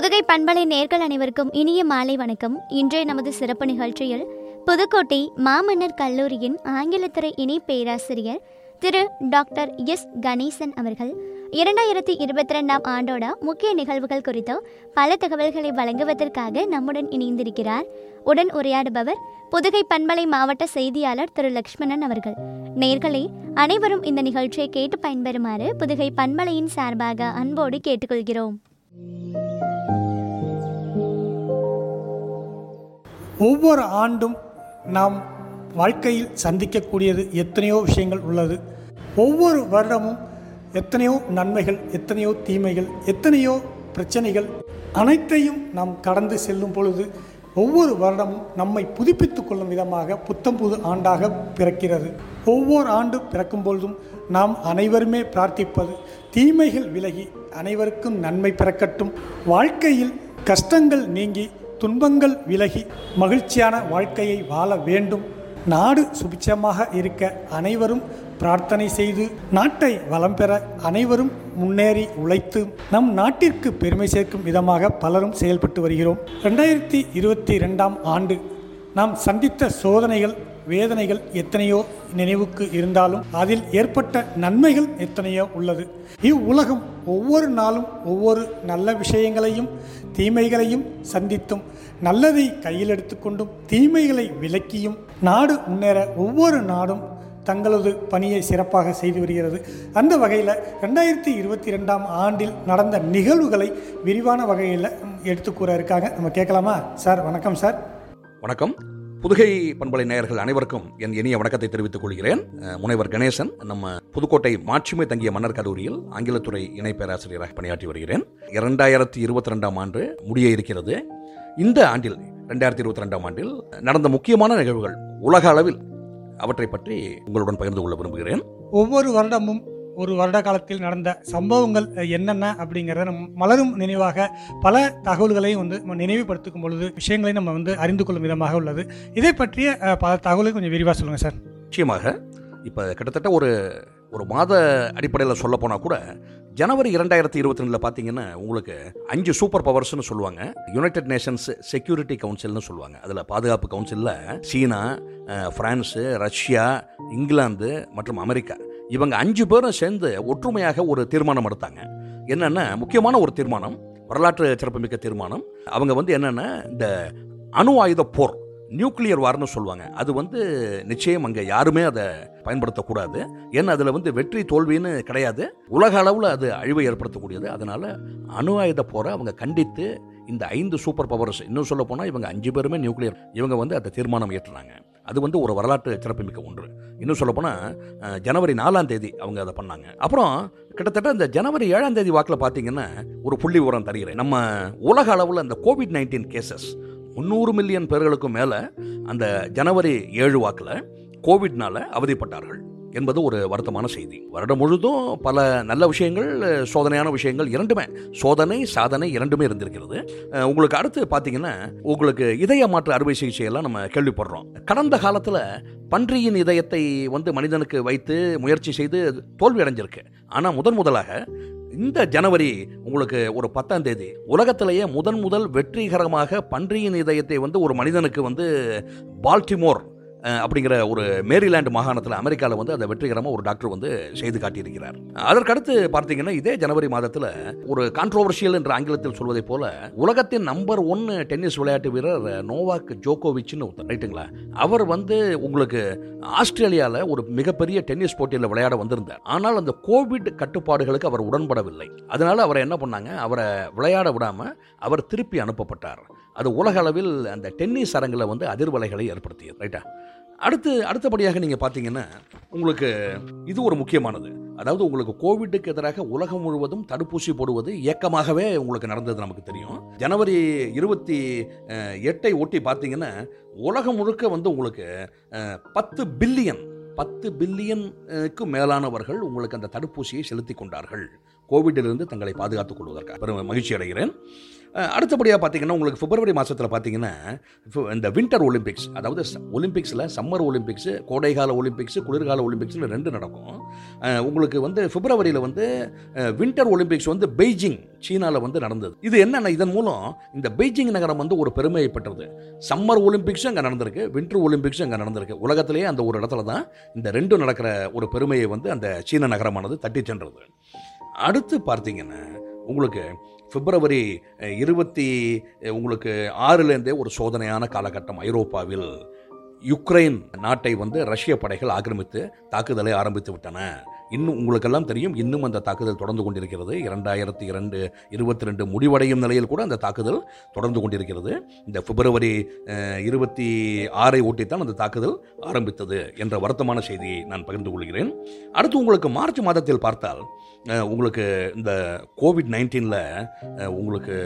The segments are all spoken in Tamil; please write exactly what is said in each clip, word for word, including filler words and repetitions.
புதுகை பண்பலை நேர்கள் அனைவருக்கும் இனிய மாலை வணக்கம். இன்றைய நமது சிறப்பு நிகழ்ச்சியில் புதுக்கோட்டை மாமன்னர் கல்லூரியின் ஆங்கிலத்துறை இணை பேராசிரியர் திரு டாக்டர் எஸ் கணேசன் அவர்கள் இரண்டாயிரத்தி இருபத்தி ரெண்டாம் ஆண்டோட முக்கிய நிகழ்வுகள் குறித்து பல தகவல்களை வழங்குவதற்காக நம்முடன் இணைந்திருக்கிறார். உடன் உரையாடுபவர் புதுகை பண்பலை மாவட்ட செய்தியாளர் திரு லக்ஷ்மணன் அவர்கள். நேர்களே, அனைவரும் இந்த நிகழ்ச்சியை கேட்டு பயன்பெறுமாறு புதுகை பண்பலையின் சார்பாக அன்போடு கேட்டுக்கொள்கிறோம். ஒவ்வொரு ஆண்டும் நாம் வாழ்க்கையில் சந்திக்கக்கூடியது எத்தனையோ விஷயங்கள் உள்ளது. ஒவ்வொரு வருடமும் எத்தனையோ நன்மைகள், எத்தனையோ தீமைகள், எத்தனையோ பிரச்சனைகள் அனைத்தையும் நாம் கடந்து செல்லும் பொழுது ஒவ்வொரு வருடமும் நம்மை புதுப்பித்து கொள்ளும் விதமாக புத்தம் புது ஆண்டாக பிறக்கிறது. ஒவ்வொரு ஆண்டு பிறக்கும் பொழுதும் நாம் அனைவருமே பிரார்த்திப்பது தீமைகள் விலகி அனைவருக்கும் நன்மை பிறக்கட்டும், வாழ்க்கையில் கஷ்டங்கள் நீங்கி துன்பங்கள் விலகி மகிழ்ச்சியான வாழ்க்கையை வாழ வேண்டும், நாடு சுபிட்சமாக இருக்க அனைவரும் பிரார்த்தனை செய்து நாட்டை வளம் பெற அனைவரும் முன்னேறி உழைத்து நம் நாட்டிற்கு பெருமை சேர்க்கும் விதமாக பலரும் செயல்பட்டு வருகிறோம். ரெண்டாயிரத்தி இருபத்தி ரெண்டாம் ஆண்டு நாம் சந்தித்த சோதனைகள், வேதனைகள் எத்தனையோ நினைவுக்கு இருந்தாலும் அதில் ஏற்பட்ட நன்மைகள் எத்தனையோ உள்ளது. இவ்வுலகம் ஒவ்வொரு நாளும் ஒவ்வொரு நல்ல விஷயங்களையும் தீமைகளையும் சந்தித்தும் நல்லதை கையில் எடுத்துக்கொண்டும் தீமைகளை விலக்கியும் நாடு முன்னேற ஒவ்வொரு நாடும் தங்களது பணியை சிறப்பாக செய்து வருகிறது. அந்த வகையில் ரெண்டாயிரத்தி இருபத்தி ரெண்டாம் ஆண்டில் நடந்த நிகழ்வுகளை விரிவான வகையில் எடுத்துக்கூற இருக்காங்க. நம்ம கேட்கலாமா? சார் வணக்கம். சார் வணக்கம். புதுகை பண்பலை நேயர்கள் அனைவருக்கும் என் இனிய வணக்கத்தை தெரிவித்துக் கொள்கிறேன். முனைவர் கணேசன், நம்ம புதுக்கோட்டை மாட்சிமை தங்கிய மன்னர் கல்லூரியில் ஆங்கிலத்துறை இணை பேராசிரியராக பணியாற்றி வருகிறேன். இரண்டாயிரத்தி இருபத்தி ரெண்டாம் ஆண்டு முடிய இருக்கிறது. இந்த ஆண்டில் இரண்டாயிரத்தி இருபத்தி ரெண்டாம் ஆண்டில் நடந்த முக்கியமான நிகழ்வுகள் உலக அளவில் அவற்றை பற்றி உங்களுடன் பகிர்ந்து கொள்ள விரும்புகிறேன். ஒவ்வொரு வருடமும் ஒரு வருட காலத்தில் நடந்த சம்பவங்கள் என்னென்ன அப்படிங்கிறத நம்ம மலரும் நினைவாக பல தகவல்களையும் வந்து நினைவுபடுத்திக்கும் பொழுது விஷயங்களை நம்ம வந்து அறிந்து கொள்ளும் விதமாக உள்ளது. இதை பற்றிய பல தகவலை கொஞ்சம் விரிவாக சொல்லுங்கள் சார். நிச்சயமாக. இப்போ கிட்டத்தட்ட ஒரு ஒரு மாத அடிப்படையில் சொல்ல போனால் கூட ஜனவரி இரண்டாயிரத்தி இருபத்தி ரெண்டில் பார்த்தீங்கன்னா உங்களுக்கு அஞ்சு சூப்பர் பவர்ஸ்னு சொல்லுவாங்க. யுனைடெட் நேஷன்ஸ் செக்யூரிட்டி கவுன்சில்னு சொல்லுவாங்க. அதில் பாதுகாப்பு கவுன்சிலில் சீனா, பிரான்ஸு, ரஷ்யா, இங்கிலாந்து மற்றும் அமெரிக்கா இவங்க அஞ்சு பேரும் சேர்ந்து ஒற்றுமையாக ஒரு தீர்மானம் எடுத்தாங்க. என்னென்னா, முக்கியமான ஒரு தீர்மானம், வரலாற்று சிறப்புமிக்க தீர்மானம். அவங்க வந்து என்னென்னா, இந்த அணு ஆயுத போர், நியூக்ளியர் வார்னு சொல்லுவாங்க, அது வந்து நிச்சயம் அங்கே யாருமே அதை பயன்படுத்தக்கூடாது. ஏன்னா அதில் வந்து வெற்றி தோல்வின்னு கிடையாது, உலக அளவில் அது அழிவை ஏற்படுத்தக்கூடியது. அதனால் அணு ஆயுத போரை அவங்க கண்டித்து இந்த ஐந்து சூப்பர் பவர்ஸ், இன்னும் சொல்ல போனால் இவங்க அஞ்சு பேருமே நியூக்ளியர், இவங்க வந்து அந்த தீர்மானம் ஏற்றுனாங்க. அது வந்து ஒரு வரலாற்று சிறப்புமிக்க ஒன்று. இன்னும் சொல்ல போனால் ஜனவரி நாலாம் தேதி அவங்க அதை பண்ணாங்க. அப்புறம் கிட்டத்தட்ட இந்த ஜனவரி ஏழாம் தேதி வாக்கில் பார்த்தீங்கன்னா ஒரு புள்ளி விவரம் தருகிறேன். நம்ம உலக அளவில் அந்த கோவிட் நைன்டீன் கேசஸ் முந்நூறு மில்லியன் பேர்களுக்கும் மேலே அந்த ஜனவரி ஏழு வாக்கில் கோவிட்னால அவதிப்பட்டார்கள் என்பது ஒரு வருத்தமான செய்தி. வருடம் முழுதும் பல நல்ல விஷயங்கள், சோதனையான விஷயங்கள் இரண்டுமே, சோதனை சாதனை இரண்டுமே இருந்திருக்கிறது. உங்களுக்கு அடுத்து பார்த்தீங்கன்னா உங்களுக்கு இதய மாற்று அறுவை சிகிச்சையெல்லாம் நம்ம கேள்விப்படுறோம். கடந்த காலத்தில் பன்றியின் இதயத்தை வந்து மனிதனுக்கு வைத்து முயற்சி செய்து தோல்வி அடைஞ்சிருக்கு. ஆனால் முதன் முதலாக இந்த ஜனவரி உங்களுக்கு ஒரு பத்தாம் தேதி உலகத்திலேயே முதன் முதல் வெற்றிகரமாக பன்றியின் இதயத்தை வந்து ஒரு மனிதனுக்கு வந்து பால்டிமோர் அப்படிங்கிற ஒரு மேரிலாண்டு மாகாணத்தில் அமெரிக்காவில் வந்து அதை வெற்றிகரமாக ஒரு டாக்டர் வந்து செய்து காட்டியிருக்கிறார். அதற்கடுத்து பார்த்தீங்கன்னா இதே ஜனவரி மாதத்தில் ஒரு கான்ட்ரோவர்ஷியல் என்ற ஆங்கிலத்தில் சொல்வதை போல உலகத்தின் நம்பர் ஒன் டென்னிஸ் விளையாட்டு வீரர் நோவாக் ஜோகோவிச்னு ரைட்டுங்களா, அவர் வந்து உங்களுக்கு ஆஸ்திரேலியாவில் ஒரு மிகப்பெரிய டென்னிஸ் போட்டியில் விளையாட வந்திருந்தார். ஆனால் அந்த கோவிட் கட்டுப்பாடுகளுக்கு அவர் உடன்படவில்லை. அதனால அவரை என்ன பண்ணாங்க, அவரை விளையாட விடாமல் அவர் திருப்பி அனுப்பப்பட்டார். அது உலக அளவில் அந்த டென்னிஸ் அரங்கில் வந்து அதிர்வலைகளை ஏற்படுத்தியது. ரைட்டா. அடுத்து அடுத்தபடியாக நீங்கள் பார்த்தீங்கன்னா உங்களுக்கு இது ஒரு முக்கியமானது. அதாவது உங்களுக்கு கோவிட்டுக்கு எதிராக உலகம் முழுவதும் தடுப்பூசி போடுவது இயக்கமாகவே உங்களுக்கு நடந்தது நமக்கு தெரியும். ஜனவரி இருபத்தி எட்டை ஒட்டி பார்த்தீங்கன்னா உலகம் முழுக்க வந்து உங்களுக்கு பத்து பில்லியன் பத்து பில்லியனுக்கு மேலானவர்கள் உங்களுக்கு அந்த தடுப்பூசியை செலுத்தி கொண்டார்கள். கோவிட்டிலிருந்து தங்களை பாதுகாத்துக் கொள்வதற்காக பெரும் மகிழ்ச்சி அடைகிறேன். அடுத்தபடியாக பார்த்தீங்கன்னா உங்களுக்கு பிப்ரவரி மாதத்தில் பார்த்தீங்கன்னா இந்த வின்டர் ஒலிம்பிக்ஸ், அதாவது ஒலிம்பிக்ஸில் சம்மர் ஒலிம்பிக்ஸு, கோடைகால ஒலிம்பிக்ஸு, குளிர்கால ஒலிம்பிக்ஸ்னு ரெண்டு நடக்கும். உங்களுக்கு வந்து பிப்ரவரியில் வந்து வின்டர் ஒலிம்பிக்ஸ் வந்து பெய்ஜிங் சீனாவில் வந்து நடந்தது. இது என்னென்ன, இதன் மூலம் இந்த பெய்ஜிங் நகரம் வந்து ஒரு பெருமையை பெற்றது. சம்மர் ஒலிம்பிக்ஸும் அங்கே நடந்திருக்கு, வின்டர் ஒலிம்பிக்ஸும் அங்கே நடந்திருக்கு. உலகத்திலேயே அந்த ஒரு இடத்துல தான் இந்த ரெண்டும் நடக்கிற ஒரு பெருமையை வந்து அந்த சீன நகரமானது தட்டி சென்றது. அடுத்து பார்த்தீங்கன்னா உங்களுக்கு பிப்ரவரி இருபத்தி உங்களுக்கு ஆறுலேருந்தே ஒரு சோதனையான காலகட்டம். ஐரோப்பாவில் யுக்ரைன் நாட்டை வந்து ரஷ்ய படைகள் ஆக்கிரமித்து தாக்குதலை ஆரம்பித்து விட்டன. இன்னும் உங்களுக்கெல்லாம் தெரியும், இன்னும் அந்த தாக்குதல் தொடர்ந்து கொண்டிருக்கிறது. இரண்டாயிரத்தி இரண்டு இருபத்தி ரெண்டு முடிவடையும் நிலையில் கூட அந்த தாக்குதல் தொடர்ந்து கொண்டிருக்கிறது. இந்த பிப்ரவரி இருபத்தி ஆறை ஒட்டித்தான் அந்த தாக்குதல் ஆரம்பித்தது என்ற வருத்தமான செய்தியை நான் பகிர்ந்து கொள்கிறேன். அடுத்து உங்களுக்கு மார்ச் மாதத்தில் பார்த்தால் உங்களுக்கு இந்த கோவிட் நைன்டீனில் உங்களுக்கு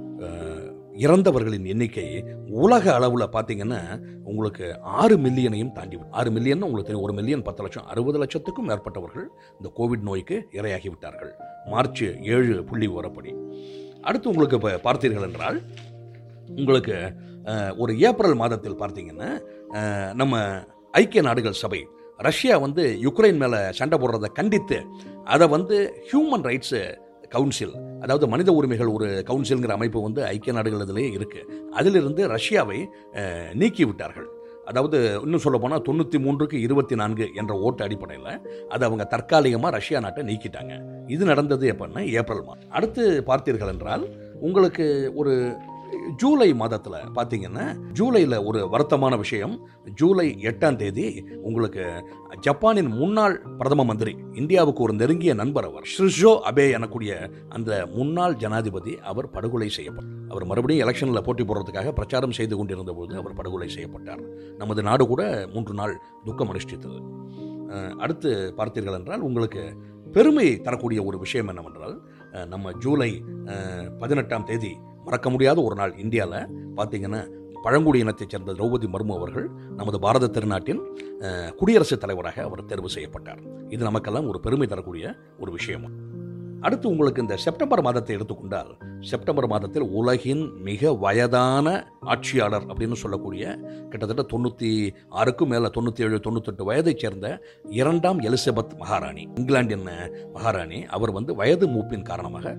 இறந்தவர்களின் எண்ணிக்கை உலக அளவில் பார்த்தீங்கன்னா உங்களுக்கு ஆறு மில்லியனையும் தாண்டி, ஆறு மில்லியன் உங்களுக்கு தெரியும், ஒரு மில்லியன் பத்து லட்சம், அறுபது லட்சத்துக்கும் மேற்பட்டவர்கள் இந்த கோவிட் நோய்க்கு இரையாகிவிட்டார்கள் மார்ச் ஏழு புள்ளி விவரப்படி. அடுத்து உங்களுக்கு இப்போ பார்த்தீர்கள் என்றால் உங்களுக்கு ஒரு ஏப்ரல் மாதத்தில் பார்த்தீங்கன்னா நம்ம ஐக்கிய நாடுகள் சபை ரஷ்யா வந்து யுக்ரைன் மேலே சண்டை போடுறதை கண்டித்து அதை வந்து ஹியூமன் ரைட்ஸு கவுன்சில், அதாவது மனித உரிமைகள் ஒரு கவுன்சில்ங்கிற அமைப்பு வந்து ஐக்கிய நாடுகள் இதிலே இருக்குது. அதிலிருந்து ரஷ்யாவை நீக்கி விட்டார்கள். அதாவது இன்னும் சொல்ல போனால் தொண்ணூற்றி மூன்றுக்கு இருபத்தி நான்கு என்ற ஓட்டு அடிப்படையில் அதை அவங்க தற்காலிகமாக ரஷ்யா நாட்டை நீக்கிட்டாங்க. இது நடந்தது எப்படின்னா ஏப்ரல் மாதம். அடுத்து பார்த்தீர்கள் என்றால் உங்களுக்கு ஒரு ஜூலை மாதத்தில் பார்த்தீங்கன்னா ஜூலையில் ஒரு வருத்தமான விஷயம். ஜூலை எட்டாம் தேதி உங்களுக்கு ஜப்பானின் முன்னாள் பிரதம மந்திரி, இந்தியாவுக்கு ஒரு நெருங்கிய நண்பர், அவர் ஷின்சோ அபே எனக்கூடிய அந்த முன்னாள் ஜனாதிபதி அவர் படுகொலை செய்யப்பட்டார். அவர் மறுபடியும் எலெக்ஷனில் போட்டி போடுறதுக்காக பிரச்சாரம் செய்து கொண்டிருந்த போது அவர் படுகொலை செய்யப்பட்டார். நமது நாடு கூட மூன்று நாள் துக்கம் அனுஷ்டித்தது. அடுத்து பார்த்தீர்கள் என்றால் உங்களுக்கு பெருமை தரக்கூடிய ஒரு விஷயம் என்னவென்றால் நம்ம ஜூலை பதினெட்டாம் தேதி மறக்க முடியாத ஒரு நாள். இந்தியாவில் பார்த்தீங்கன்னா பழங்குடி இனத்தைச் சேர்ந்த திரௌபதி மர்மு அவர்கள் நமது பாரத திருநாட்டின் குடியரசுத் தலைவராக அவர் தேர்வு செய்யப்பட்டார். இது நமக்கெல்லாம் ஒரு பெருமை தரக்கூடிய ஒரு விஷயம். அடுத்து உங்களுக்கு இந்த செப்டம்பர் மாதத்தை எடுத்துக்கொண்டால் செப்டம்பர் மாதத்தில் உலகின் மிக வயதான ஆட்சியாளர் அப்படின்னு சொல்லக்கூடிய கிட்டத்தட்ட தொண்ணூற்றி ஆறுக்கும் மேலே தொண்ணூற்றி ஏழு தொண்ணூத்தெட்டு வயதைச் சேர்ந்த இரண்டாம் எலிசபெத் மகாராணி, இங்கிலாந்தின் மகாராணி, அவர் வந்து வயது மூப்பின் காரணமாக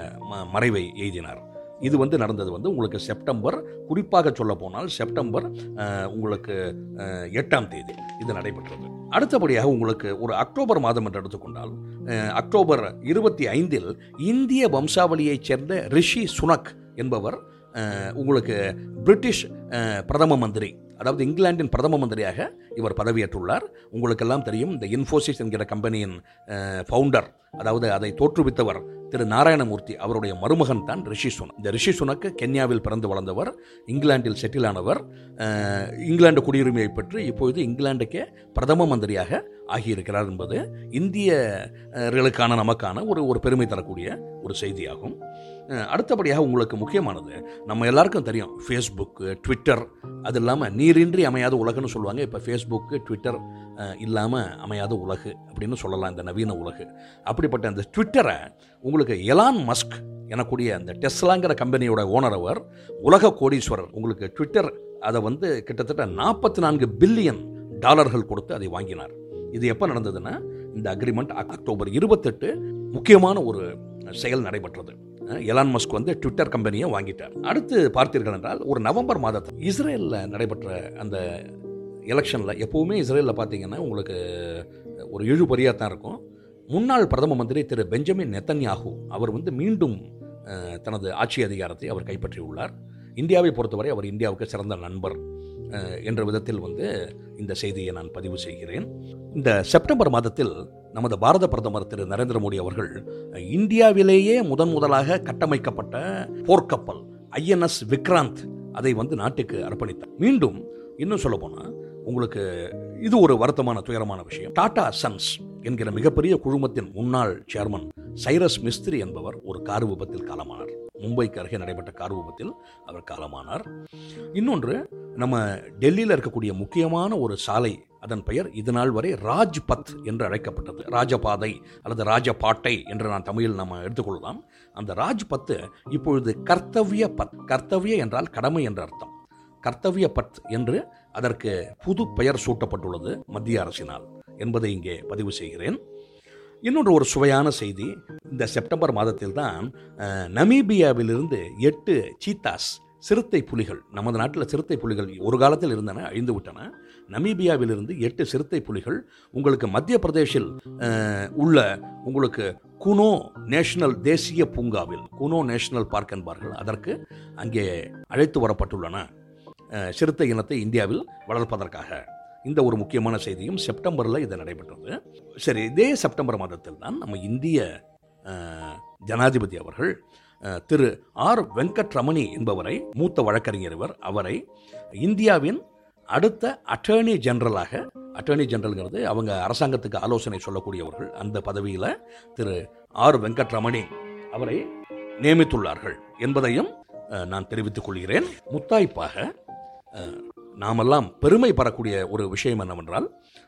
மறைவை எய்தினார். இது வந்து நடந்தது வந்து உங்களுக்கு செப்டம்பர், குறிப்பாக சொல்ல போனால் செப்டம்பர் உங்களுக்கு எட்டாம் தேதி இது நடைபெற்றது. அடுத்தபடியாக உங்களுக்கு ஒரு அக்டோபர் மாதம் என்று எடுத்துக்கொண்டால் அக்டோபர் இருபத்தி ஐந்தில் இந்திய வம்சாவளியைச் சேர்ந்த ரிஷி சுனக் என்பவர் உங்களுக்கு பிரிட்டிஷ் பிரதம மந்திரி, அதாவது இங்கிலாந்தின் பிரதம மந்திரியாக இவர் பதவியேற்றுள்ளார். உங்களுக்கெல்லாம் தெரியும், இந்த இன்ஃபோசிஸ் என்கிற கம்பெனியின் ஃபவுண்டர், அதாவது அதை தோற்றுவித்தவர் திரு நாராயணமூர்த்தி, அவருடைய மருமகன் தான் ரிஷி சுனக். இந்த ரிஷி சுனக் கென்யாவில் பிறந்து வளர்ந்தவர், இங்கிலாந்தில் செட்டில் ஆனவர், இங்கிலாந்து குடியுரிமையை பெற்று இப்பொழுது இங்கிலாந்துக்கே பிரதம மந்திரியாக ஆகியிருக்கிறார் என்பது இந்தியர்களுக்கான நமக்கான ஒரு ஒரு பெருமை தரக்கூடிய ஒரு செய்தியாகும். அடுத்தபடியாக உங்களுக்கு முக்கியமானது, நம்ம எல்லாருக்கும் தெரியும் ஃபேஸ்புக்கு, ட்விட்டர், அது இல்லாமல் நீரின்றி அமையாத உலகுன்னு சொல்லுவாங்க. இப்போ ஃபேஸ்புக்கு, ட்விட்டர் இல்லாமல் அமையாத உலகு அப்படின்னு சொல்லலாம், இந்த நவீன உலகு. அப்படிப்பட்ட அந்த ட்விட்டரை உங்களுக்கு எலான் மஸ்க் எனக்கூடிய அந்த டெஸ்லாங்கிற கம்பெனியோட ஓனர், அவர் உலக கோடீஸ்வரர். உங்களுக்கு ட்விட்டர் அதை வந்து கிட்டத்தட்ட நாற்பத்தி நான்கு பில்லியன் டாலர்கள் கொடுத்து அதை வாங்கினார். இது எப்போ நடந்ததுன்னா இந்த அக்ரிமெண்ட் அக்டோபர் இருபத்தெட்டு முக்கியமான ஒரு செயல் நடைபெற்றது. எலான் மஸ்க் வந்து ட்விட்டர் கம்பெனியை வாங்கிட்டார். அடுத்து பார்த்தீர்கள் என்றால் ஒரு நவம்பர் மாதத்தில் இஸ்ரேலில் நடைபெற்ற அந்த எலெக்ஷனில், எப்போவுமே இஸ்ரேலில் பார்த்தீங்கன்னா உங்களுக்கு ஒரு இழுபறியாக தான் இருக்கும். முன்னாள் பிரதம மந்திரி திரு பெஞ்சமின் நெத்தன்யாகு அவர் வந்து மீண்டும் தனது ஆட்சி அதிகாரத்தை அவர் கைப்பற்றியுள்ளார். இந்தியாவை பொறுத்தவரை அவர் இந்தியாவுக்கு சிறந்த நண்பர் என்ற விதத்தில் வந்து இந்த செய்தியை நான் பதிவு செய்கிறேன். இந்த செப்டம்பர் மாதத்தில் நமது பாரத பிரதமர் திரு நரேந்திர மோடி அவர்கள் இந்தியாவிலேயே முதன் முதலாக கட்டமைக்கப்பட்ட போர்க்கப்பல் ஐஎன்எஸ் விக்ராந்த் அதை வந்து நாட்டுக்கு அர்ப்பணித்தார். மீண்டும் இன்னும் சொல்ல போனால் உங்களுக்கு இது ஒரு வருத்தமான துயரமான விஷயம். டாடா சன்ஸ் என்கிற மிகப்பெரிய குழுமத்தின் முன்னாள் சேர்மன் சைரஸ் மிஸ்திரி என்பவர் ஒரு கார் விபத்தில் காலமானார். மும்பைக்கு அருகே நடைபெற்ற கார் விபத்தில் அவர் காலமானார். இன்னொன்று, நம்ம டெல்லியில் இருக்கக்கூடிய முக்கியமான ஒரு சாலை அதன் பெயர் இது நாள் வரை ராஜ்பத் என்று அழைக்கப்பட்டது. ராஜபாதை அல்லது ராஜபாட்டை என்று நான் தமிழில் நாம் எடுத்துக்கொள்ளலாம். அந்த ராஜ்பத்து இப்பொழுது கர்த்தவ்ய பத். கர்த்தவ்ய என்றால் கடமை என்ற அர்த்தம். கர்த்தவ்ய பத் என்று அதற்கு புது பெயர் சூட்டப்பட்டுள்ளது மத்திய அரசினால் என்பதை இங்கே பதிவு செய்கிறேன். இன்னொன்று ஒரு சுவையான செய்தி, இந்த செப்டம்பர் மாதத்தில் தான் நமீபியாவிலிருந்து எட்டு சீத்தாஸ், சிறுத்தை புலிகள், நமது நாட்டில் சிறுத்தை புலிகள் ஒரு காலத்தில் இருந்தன, அழிந்து விட்டன. நமீபியாவிலிருந்து எட்டு சிறுத்தை புலிகள் உங்களுக்கு மத்திய பிரதேசில் உள்ள உங்களுக்கு குனோ நேஷனல் தேசிய பூங்காவில், குனோ நேஷனல் பார்க் என்பார்கள், அதற்கு அங்கே அழைத்து வரப்பட்டுள்ளன சிறுத்தை இனத்தை இந்தியாவில் வளர்ப்பதற்காக. இந்த ஒரு முக்கியமான செய்தியும் செப்டம்பரில் இது நடைபெற்றது. சரி, இதே செப்டம்பர் மாதத்தில் தான் நம்ம இந்திய ஜனாதிபதி அவர்கள் திரு ஆர் வெங்கட்ரமணி என்பவரை, மூத்த வழக்கறிஞர் இவர், அவரை இந்தியாவின் அடுத்த அட்டர்னி ஜெனரலாக, அட்டர்னி ஜெனரல்ங்கிறது அவங்க அரசாங்கத்துக்கு ஆலோசனை சொல்லக்கூடியவர்கள், அந்த பதவியில் திரு ஆர் வெங்கட்ரமணி அவரை நியமித்துள்ளார்கள் என்பதையும் நான் தெரிவித்துக் கொள்கிறேன். முத்தாய்ப்பாக நாமெல்லாம் பெருமை பெறக்கூடிய ஒரு விஷயம் என்னவென்றால்,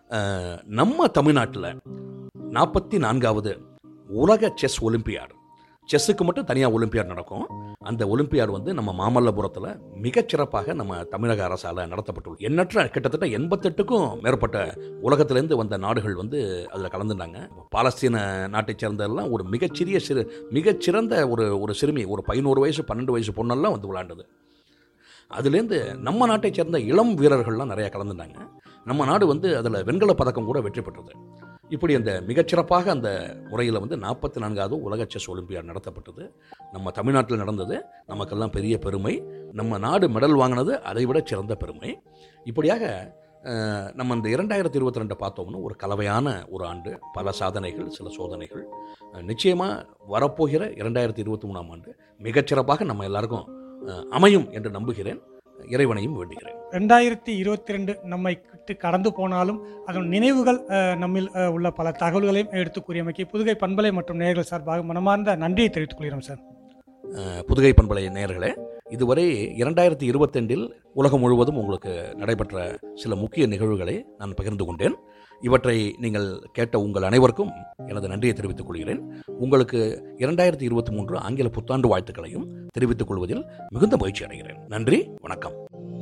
நம்ம தமிழ்நாட்டில் நாற்பத்தி நான்காவது உலக செஸ் ஒலிம்பியாடு, செஸ்ஸுக்கு மட்டும் தனியாக ஒலிம்பியாட் நடக்கும். அந்த ஒலிம்பியாடு வந்து நம்ம மாமல்லபுரத்தில் மிகச்சிறப்பாக நம்ம தமிழக அரசால் நடத்தப்பட்டுள்ளது. எண்ணற்ற கிட்டத்தட்ட எண்பத்தெட்டுக்கும் மேற்பட்ட உலகத்திலேருந்து வந்த நாடுகள் வந்து அதில் கலந்துட்டாங்க. பாலஸ்தீன நாட்டை சேர்ந்ததெல்லாம் ஒரு மிகச்சிறிய சிறு மிகச்சிறந்த ஒரு ஒரு சிறுமி, ஒரு பதினோரு வயசு பன்னெண்டு வயசு பொண்ணெல்லாம் வந்து விளையாண்டது. அதுலேருந்து நம்ம நாட்டை சேர்ந்த இளம் வீரர்கள்லாம் நிறையா கலந்துட்டாங்க. நம்ம நாடு வந்து அதில் வெண்கல பதக்கம் கூட வெற்றி பெற்றது. இப்படி அந்த மிகச்சிறப்பாக அந்த முறையில் வந்து நாற்பத்தி நான்காவது உலக செஸ் ஒலிம்பியாட் நடத்தப்பட்டது. நம்ம தமிழ்நாட்டில் நடந்தது நமக்கெல்லாம் பெரிய பெருமை. நம்ம நாடு மெடல் வாங்கினது அதை விட சிறந்த பெருமை. இப்படியாக நம்ம இந்த இரண்டாயிரத்தி இருபத்தி ரெண்டு பார்த்தோம்னா ஒரு கலவையான ஒரு ஆண்டு, பல சாதனைகள், சில சோதனைகள். நிச்சயமாக வரப்போகிற இரண்டாயிரத்தி இருபத்தி மூணாம் ஆண்டு மிகச்சிறப்பாக நம்ம எல்லாருக்கும் அமையும் என்று நம்புகிறேன், இறைவனையும் வேண்டுகிறேன். ரெண்டாயிரத்தி இருபத்தி ரெண்டு நம்மை விட்டு கடந்து போனாலும் அதன் நினைவுகள் நம்மில் உள்ள பல தகவல்களையும் எடுத்து கூறியமைக்கு புதுகை பண்பலை மற்றும் நேயர்கள் சார்பாக மனமார்ந்த நன்றியை தெரிவித்துக் கொள்கிறோம் சார். புதுகை பண்பலை நேயர்களே, இதுவரை இரண்டாயிரத்தி இருபத்தி ரெண்டில் உலகம் முழுவதும் உங்களுக்கு நடைபெற்ற சில முக்கிய நிகழ்வுகளை நான் பகிர்ந்து கொண்டேன். இவற்றை நீங்கள் கேட்ட உங்கள் அனைவருக்கும் எனது நன்றியை தெரிவித்துக் கொள்கிறேன். உங்களுக்கு இரண்டாயிரத்தி இருபத்தி மூன்று ஆங்கில புத்தாண்டு வாழ்த்துக்களையும் தெரிவித்துக் கொள்வதில் மிகுந்த மகிழ்ச்சி அடைகிறேன். நன்றி, வணக்கம்.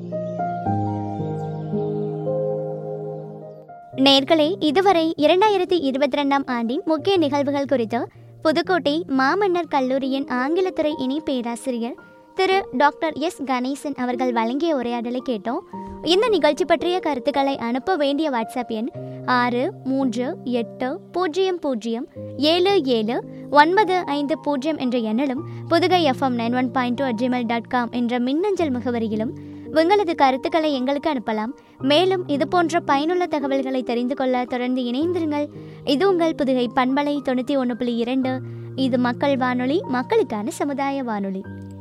நேர்களே, இதுவரை இரண்டாயிரத்தி இருபத்தி ரெண்டாம் ஆண்டின் முக்கிய நிகழ்வுகள் குறித்து புதுக்கோட்டை மாமன்னர் கல்லூரியின் ஆங்கிலத்துறை இணை பேராசிரியர் திரு டாக்டர் எஸ் கணேசன் அவர்கள் வழங்கிய உரையாடலை கேட்டோம். இந்த நிகழ்ச்சி பற்றிய கருத்துக்களை அனுப்ப வேண்டிய வாட்ஸ்அப் எண் ஆறு மூன்று எட்டு பூஜ்ஜியம் பூஜ்ஜியம் ஏழு ஏழு ஒன்பது ஐந்து பூஜ்ஜியம் என்ற எண்ணிலும் Pudugai FM nine one point two at Gmail dot com என்ற மின்னஞ்சல் முகவரியிலும் உங்களது கருத்துக்களை எங்களுக்கு அனுப்பலாம். மேலும் இது போன்ற பயனுள்ள தகவல்களை தெரிந்து கொள்ள தொடர்ந்து இணைந்திருங்கள். இது உங்கள் புதுகை பண்பலை தொண்ணூற்றி ஒன்று புள்ளி இரண்டு. இது மக்கள் வானொலி, மக்களுக்கான சமுதாய வானொலி.